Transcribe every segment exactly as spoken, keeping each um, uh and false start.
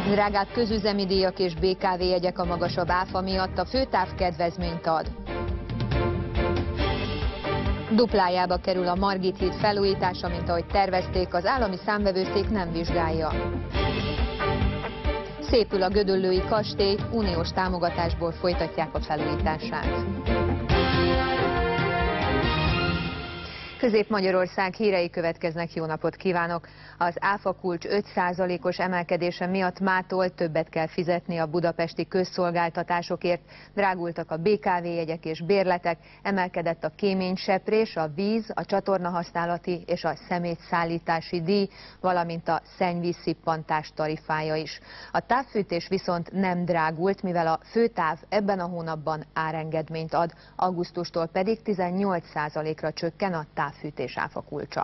Drágább közüzemi díjak és bé ká vé jegyek a magasabb áfa miatt, a főtáv kedvezményt ad. Duplájába kerül a Margit híd felújítása, mint ahogy tervezték, az állami számvevőszék nem vizsgálja. Szépül a gödöllői kastély, uniós támogatásból folytatják a felújítását. Közép-Magyarország hírei következnek, jó napot kívánok! Az áfa kulcs öt százalékos emelkedése miatt mától többet kell fizetni a budapesti közszolgáltatásokért. Drágultak a bé ká vé jegyek és bérletek, emelkedett a kéményseprés, a víz, a csatornahasználati és a szemétszállítási díj, valamint a szennyvízszippantás tarifája is. A távfűtés viszont nem drágult, mivel a főtáv ebben a hónapban árengedményt ad, augusztustól pedig tizennyolc százalékra csökken a táv fűtés áfa kulcsa.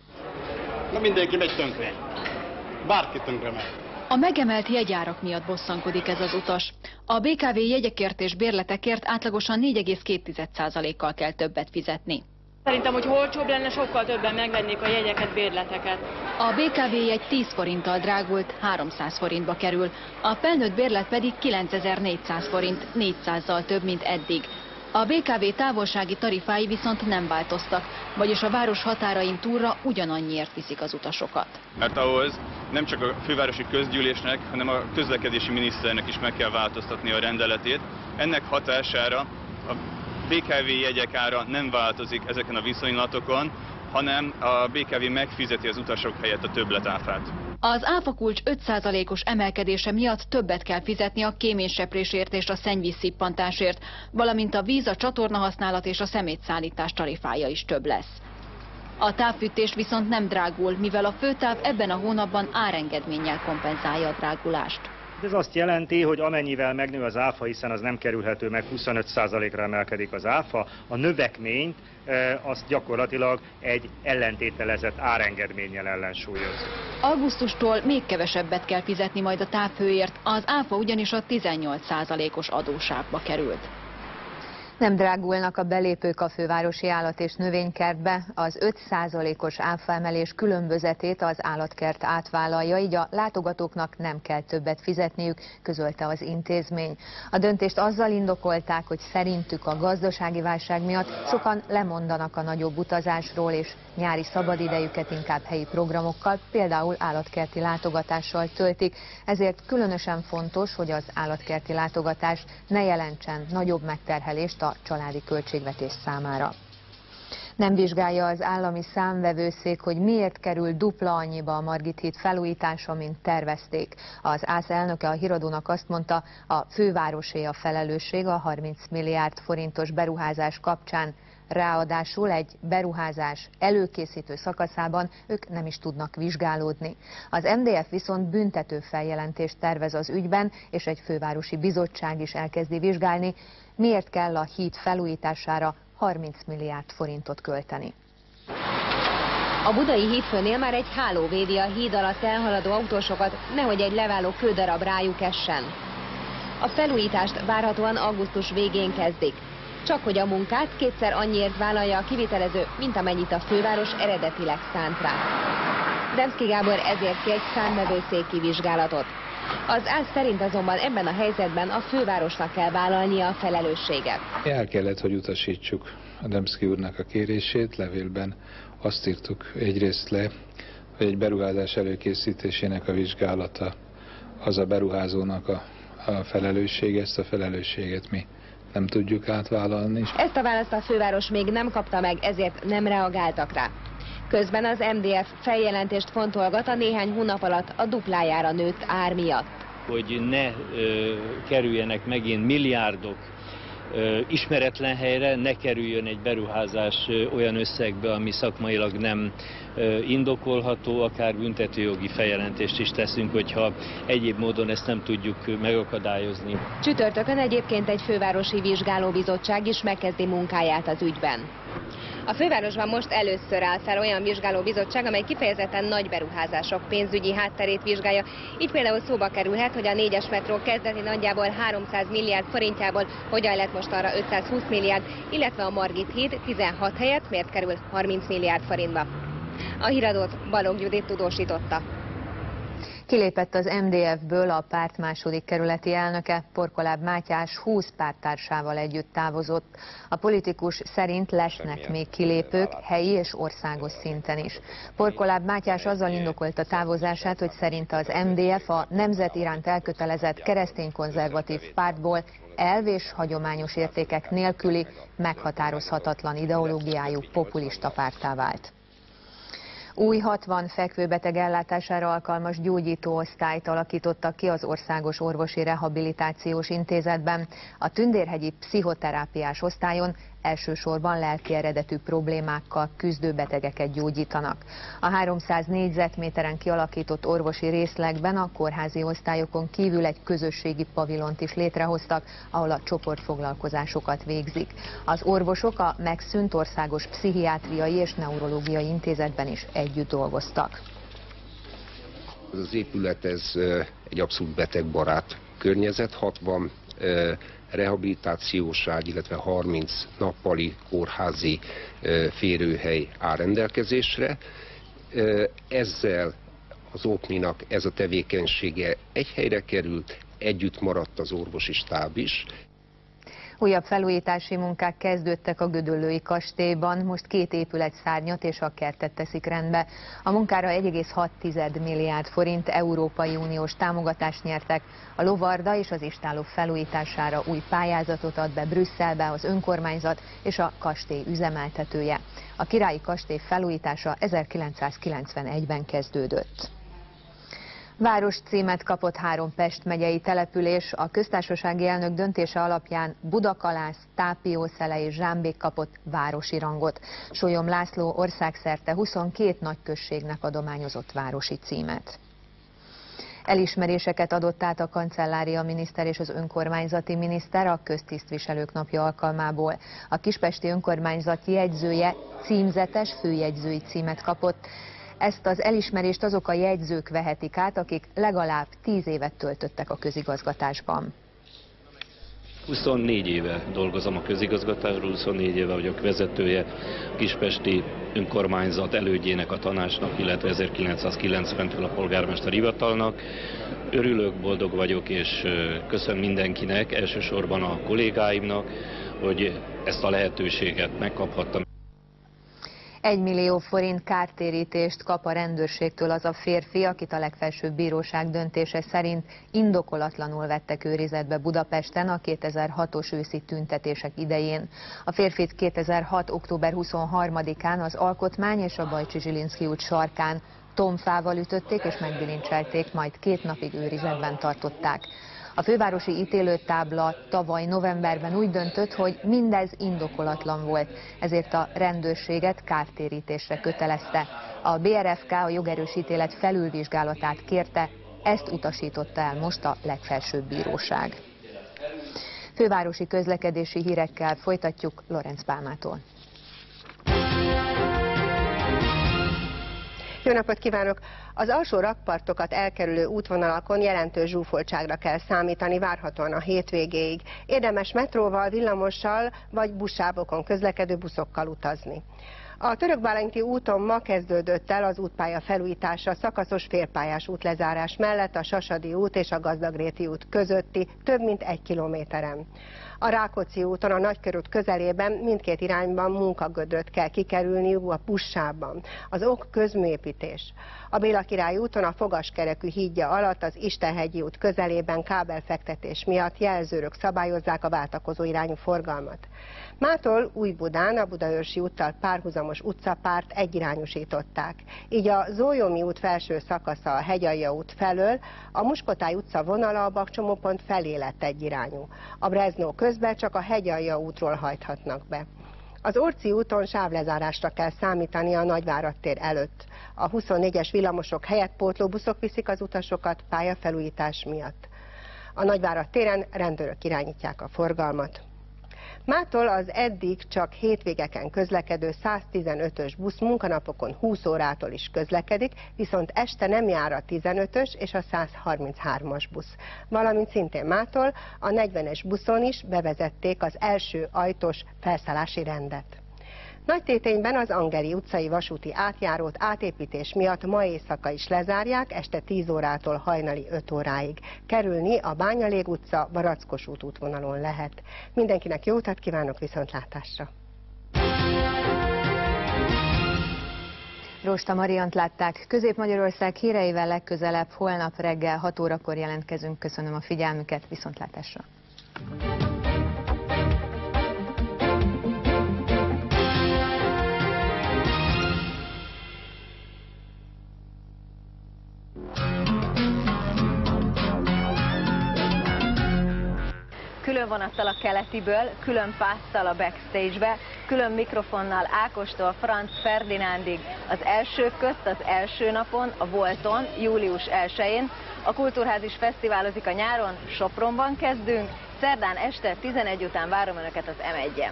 Na mindenki megy tönkre. Bárki tönkre megy. A megemelt jegyárak miatt bosszankodik ez az utas. A bé ká vé jegyekért és bérletekért átlagosan négy egész két százalékkal kell többet fizetni. Szerintem, hogy olcsóbb lenne, sokkal többen megvennék a jegyeket, bérleteket. A bé ká vé jegy tíz forinttal drágult, háromszáz forintba kerül. A felnőtt bérlet pedig kilencezer-négyszáz forint, négyszázzal több, mint eddig. A bé ká vé távolsági tarifái viszont nem változtak, vagyis a város határain túlra ugyanannyiért viszik az utasokat. Mert ahhoz nem csak a fővárosi közgyűlésnek, hanem a közlekedési miniszternek is meg kell változtatni a rendeletét. Ennek hatására a bé ká vé jegyek ára nem változik ezeken a viszonylatokon, hanem a bé ká vé megfizeti az utasok helyett a többletáfát. Az áfakulcs öt százalékos emelkedése miatt többet kell fizetni a kéményseprésért és a szennyvízszippantásért, valamint a víz, a csatornahasználat és a szemétszállítás tarifája is több lesz. A távfűtés viszont nem drágul, mivel a főtáv ebben a hónapban árengedménnyel kompenzálja a drágulást. Ez azt jelenti, hogy amennyivel megnő az áfa, hiszen az nem kerülhető meg, huszonöt százalékra emelkedik az áfa, a növekményt e, azt gyakorlatilag egy ellentételezett árengedménnyel ellensúlyoz. Augusztustól még kevesebbet kell fizetni majd a távhőért, az áfa ugyanis a tizennyolc százalékos adósávba került. Nem drágulnak a belépők a fővárosi állat- és növénykertbe, az öt százalékos áfaemelés különbözetét az állatkert átvállalja, így a látogatóknak nem kell többet fizetniük, közölte az intézmény. A döntést azzal indokolták, hogy szerintük a gazdasági válság miatt sokan lemondanak a nagyobb utazásról, és nyári szabadidejüket inkább helyi programokkal, például állatkerti látogatással töltik, ezért különösen fontos, hogy az állatkerti látogatás ne jelentsen nagyobb megterhelést a családi költségvetés számára. Nem vizsgálja az állami számvevőszék, hogy miért kerül dupla annyiba a Margit híd felújítása, mint tervezték. Az ÁSZ elnöke a Híradónak azt mondta, a fővárosé a felelősség a harminc milliárd forintos beruházás kapcsán. Ráadásul egy beruházás előkészítő szakaszában ők nem is tudnak vizsgálódni. Az em dé ef viszont büntető feljelentést tervez az ügyben, és egy fővárosi bizottság is elkezdi vizsgálni, miért kell a híd felújítására harminc milliárd forintot költeni. A budai hídfőnél már egy háló védi a híd alatt elhaladó autósokat, nehogy egy leváló kődarab rájuk essen. A felújítást várhatóan augusztus végén kezdik. Csak hogy a munkát kétszer annyiért vállalja a kivitelező, mint amennyit a főváros eredetileg szánt rá. Demszky Gábor ezért ki egy számvevőszéki vizsgálatot. Az ÁSZ szerint azonban ebben a helyzetben a fővárosnak kell vállalnia a felelősséget. El kellett, hogy utasítsuk a Demszky úrnak a kérését, levélben azt írtuk egyrészt le, hogy egy beruházás előkészítésének a vizsgálata az a beruházónak a, a felelőssége, ezt a felelősséget mi nem tudjuk átvállalni. Ezt a választ a főváros még nem kapta meg, ezért nem reagáltak rá. Közben az em dé ef feljelentést fontolgat a néhány hónap alatt a duplájára nőtt ár miatt. Hogy ne ö, kerüljenek megint milliárdok ö, ismeretlen helyre, ne kerüljön egy beruházás ö, olyan összegbe, ami szakmailag nem ö, indokolható, akár büntetőjogi feljelentést is teszünk, hogyha egyéb módon ezt nem tudjuk megakadályozni. Csütörtökön egyébként egy fővárosi vizsgálóbizottság is megkezdi munkáját az ügyben. A fővárosban most először áll fel olyan vizsgálóbizottság, amely kifejezetten nagy beruházások pénzügyi hátterét vizsgálja. Így például szóba kerülhet, hogy a négyes metró kezdeti nagyjából háromszáz milliárd forintjából hogyan lett most arra ötszázhúsz milliárd, illetve a Margit híd tizenhat helyett miért kerül harminc milliárd forintba. A Híradót Balogh Judit tudósította. Kilépett az em dé ef-ből a párt második kerületi elnöke, Porkoláb Mátyás húsz párttársával együtt távozott. A politikus szerint lesznek még kilépők helyi és országos szinten is. Porkoláb Mátyás azzal indokolta távozását, hogy szerinte az em dé ef a nemzet iránt elkötelezett keresztény-konzervatív pártból elv és hagyományos értékek nélküli, meghatározhatatlan ideológiájú populista párttá vált. Új hatvan fekvőbeteg ellátására alkalmas gyógyítóosztályt alakítottak ki az Országos Orvosi Rehabilitációs Intézetben. A tündérhegyi pszichoterápiás osztályon elsősorban lelki eredetű problémákkal küzdő betegeket gyógyítanak. A háromszáz négyzetméteren kialakított orvosi részlegben a kórházi osztályokon kívül egy közösségi pavilont is létrehoztak, ahol a csoportfoglalkozásokat végzik. Az orvosok a megszűnt Országos Pszichiátriai és Neurológiai Intézetben is együtt dolgoztak. Ez az épület ez egy abszolút betegbarát környezet, hatvan rehabilitációs ágy, illetve harminc nappali kórházi férőhely áll rendelkezésre. Ezzel az OPNI-nak ez a tevékenysége egy helyre került, együtt maradt az orvosi stáb is. Újabb felújítási munkák kezdődtek a Gödöllői kastélyban, most két épületszárnyat és a kertet teszik rendbe. A munkára egy egész hat milliárd forint Európai Uniós támogatást nyertek. A lovarda és az istálló felújítására új pályázatot ad be Brüsszelbe az önkormányzat és a kastély üzemeltetője. A királyi kastély felújítása ezerkilencszázkilencvenegyben kezdődött. Városcímet kapott három Pest megyei település. A köztársasági elnök döntése alapján Budakalász, Tápiószele és Zsámbék kapott városi rangot. Sólyom László országszerte huszonkét nagyközségnek adományozott városi címet. Elismeréseket adott át a kancellária miniszter és az önkormányzati miniszter a köztisztviselők napja alkalmából. A kispesti önkormányzat jegyzője címzetes főjegyzői címet kapott. Ezt az elismerést azok a jegyzők vehetik át, akik legalább tíz évet töltöttek a közigazgatásban. huszonnégy éve dolgozom a közigazgatásról, huszonnégy éve vagyok vezetője a kispesti önkormányzat elődjének, a tanácsnak, illetve ezerkilencszázkilencventől a polgármester hivatalnak. Örülök, boldog vagyok, és köszönöm mindenkinek, elsősorban a kollégáimnak, hogy ezt a lehetőséget megkaphattam. Egy millió forint kártérítést kap a rendőrségtől az a férfi, akit a legfelsőbb bíróság döntése szerint indokolatlanul vettek őrizetbe Budapesten a kétezer-hatos őszi tüntetések idején. A férfit kétezer-hat október huszonharmadikán az Alkotmány és a Bajcsi Zsilinszky út sarkán tomfával ütötték és megbilincselték, majd két napig őrizetben tartották. A fővárosi ítélőtábla tavaly novemberben úgy döntött, hogy mindez indokolatlan volt, ezért a rendőrséget kártérítésre kötelezte. A bé er ef ká a jogerős ítélet felülvizsgálatát kérte, ezt utasította el most a legfelsőbb bíróság. Fővárosi közlekedési hírekkel folytatjuk Lorenz Pálmától. Jó napot kívánok! Az alsó rakpartokat elkerülő útvonalakon jelentős zsúfoltságra kell számítani várhatóan a hétvégéig. Érdemes metróval, villamossal vagy buszsávokon közlekedő buszokkal utazni. A Törökbálinti úton ma kezdődött el az útpálya felújítása szakaszos félpályás útlezárás mellett a Sasadi út és a Gazdagréti út közötti több mint egy kilométeren. A Rákóczi úton a Nagykörút közelében mindkét irányban munkagödröt kell kikerülniük a buszsávban. Az ok közműépítés. A Béla Király úton a Fogaskerekű hídja alatt az Istenhegyi út közelében kábelfektetés miatt jelzőrök szabályozzák a váltakozó irányú forgalmat. Mától Újbudán a Budaörsi úttal párhuzamos utcapárt egyirányosították. Így a Zólyomi út felső szakasza a Hegyalja út felől, a Muskotály utca vonala a Bakcsomópont felé lett egyirányú. A Breznó közben csak a Hegyalja útról hajthatnak be. Az Orci úton sávlezárásra kell számítani a Nagyvárad tér előtt. A huszonnégyes villamosok helyett pótlóbuszok viszik az utasokat pályafelújítás miatt. A Nagyvárad téren rendőrök irányítják a forgalmat. Mától az eddig csak hétvégeken közlekedő száztizenötös busz munkanapokon húsz órától is közlekedik, viszont este nem jár a tizenötös és a százharminchármas busz. Valamint szintén mától a negyvenes buszon is bevezették az első ajtós felszállási rendet. Nagytétényben az Angeri utcai vasúti átjárót átépítés miatt ma éjszaka is lezárják, este tíz órától hajnali öt óráig. Kerülni a Bányalég utca, Barackos út útvonalon lehet. Mindenkinek jó utat kívánok, viszontlátásra! Rósta Mariant látták. Közép-Magyarország híreivel legközelebb holnap reggel hat órakor jelentkezünk. Köszönöm a figyelmüket, viszontlátásra! Külön vonattal a Keletiből, külön pásztal a backstage-be, külön mikrofonnal Ákostól Franz Ferdinandig. Az elsők közt az első napon, a Volton, július elsején. A Kultúrház is fesztiválozik a nyáron, Sopronban kezdünk. Szerdán este tizenegy után várom Önöket az em egyen.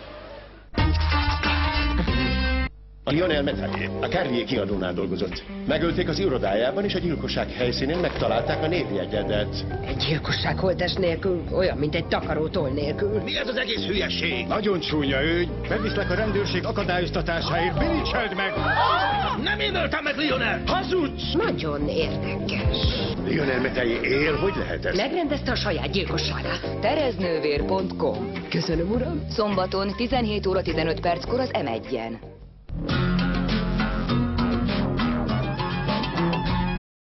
Lionel Messi a Carrier kiadónál dolgozott. Megölték az irodájában, és a gyilkosság helyszínén megtalálták a névjegyedet. Egy gyilkosság holttest nélkül, olyan, mint egy takarótoll nélkül. Mi ez az egész hülyeség? Nagyon csúnya ügy. Beviszlek a rendőrség akadályoztatásáért. Biricseld meg! Nem én öltem meg Lionel! Hazudsz! Nagyon érdekes. Lionel Messi él, hogy lehet ez? Megrendezte a saját gyilkosságát. tereznővér pont com. Köszönöm, uram. Szombaton tizenhét óra tizenöt perckor az em egyen.